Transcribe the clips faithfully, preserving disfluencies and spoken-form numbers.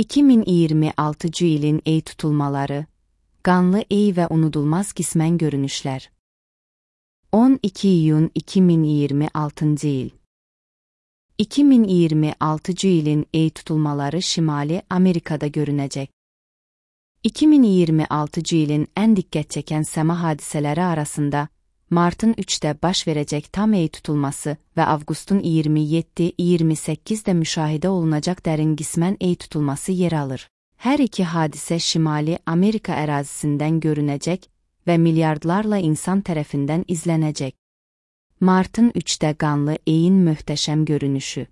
iki min iyirmi altıncı ilin ey tutulmaları, qanlı ey və unudulmaz qismən görünüşlər. on iki iyun iki min iyirmi altıncı il. iki min iyirmi altıncı ilin ey tutulmaları Şimali Amerikada görünəcək. iki min iyirmi altıncı ilin ən diqqət çəkən səma hadisələri arasında martın üçdə baş verəcək tam ey tutulması və avqustun iyirmi yeddi iyirmi səkkizdə müşahidə olunacaq dərin qismən ey tutulması yer alır. Hər iki hadisə Şimali Amerika ərazisindən görünəcək və milyardlarla insan tərəfindən izlənəcək. Martın üçdə qanlı eyin möhtəşəm görünüşü.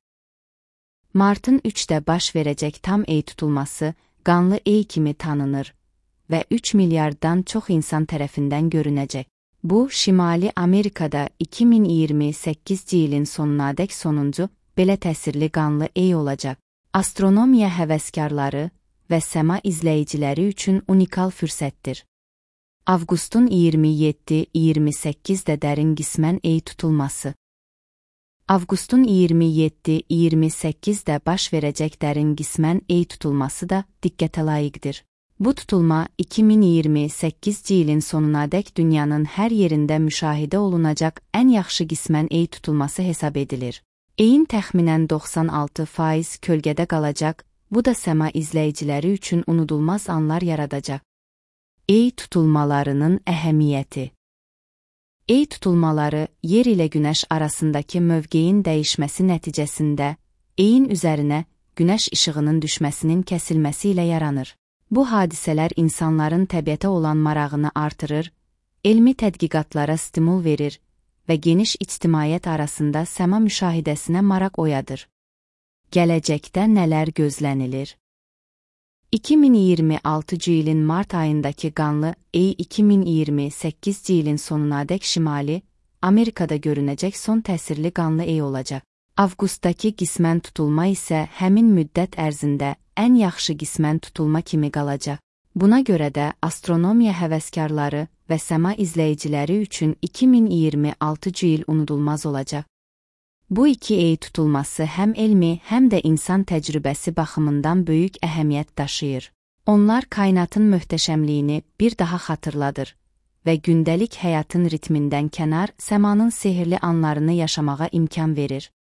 Martın üçdə baş verəcək tam ey tutulması qanlı ey kimi tanınır və üç milyarddan çox insan tərəfindən görünəcək. Bu, Şimali Amerikada iki min iyirmi səkkizinci ilin sonunadək sonuncu belə təsirli qanlı ey olacaq. Astronomiya həvəskarları və səma izləyiciləri üçün unikal fürsətdir. Avqustun iyirmi yeddi iyirmi səkkizdə dərin qismən ey tutulması. Avqustun iyirmi yeddi iyirmi səkkizdə baş verəcək dərin qismən ey tutulması da diqqətə layiqdir. Bu tutulma iki min iyirmi səkkizinci ilin sonunadək dünyanın hər yerində müşahidə olunacaq ən yaxşı qismən ey tutulması hesab edilir. Eyin təxminən doxsan altı faiz kölgədə qalacaq, bu da səma izləyiciləri üçün unudulmaz anlar yaradacaq. Ey tutulmalarının əhəmiyyəti. Ey tutulmaları yer ilə günəş arasındakı mövqeyin dəyişməsi nəticəsində eyin üzərinə günəş işığının düşməsinin kəsilməsi ilə yaranır. Bu hadisələr insanların təbiətə olan marağını artırır, elmi tədqiqatlara stimul verir və geniş ictimaiyyət arasında səma müşahidəsinə maraq oyadır. Gələcəkdə nələr gözlənilir? iki min iyirmi altıncı ilin mart ayındakı qanlı ey iki min iyirmi səkkizinci ilin sonunadək Şimali Amerikada görünəcək son təsirli qanlı ey olacaq. Avqustdakı qismən tutulma isə həmin müddət ərzində ən yaxşı qismən tutulma kimi qalacaq. Buna görə də astronomiya həvəskarları və səma izləyiciləri üçün iki min iyirmi altıncı il unudulmaz olacaq. Bu iki ey tutulması həm elmi, həm də insan təcrübəsi baxımından böyük əhəmiyyət daşıyır. Onlar kainatın möhtəşəmliyini bir daha xatırladır və gündəlik həyatın ritmindən kənar səmanın sehirli anlarını yaşamağa imkan verir.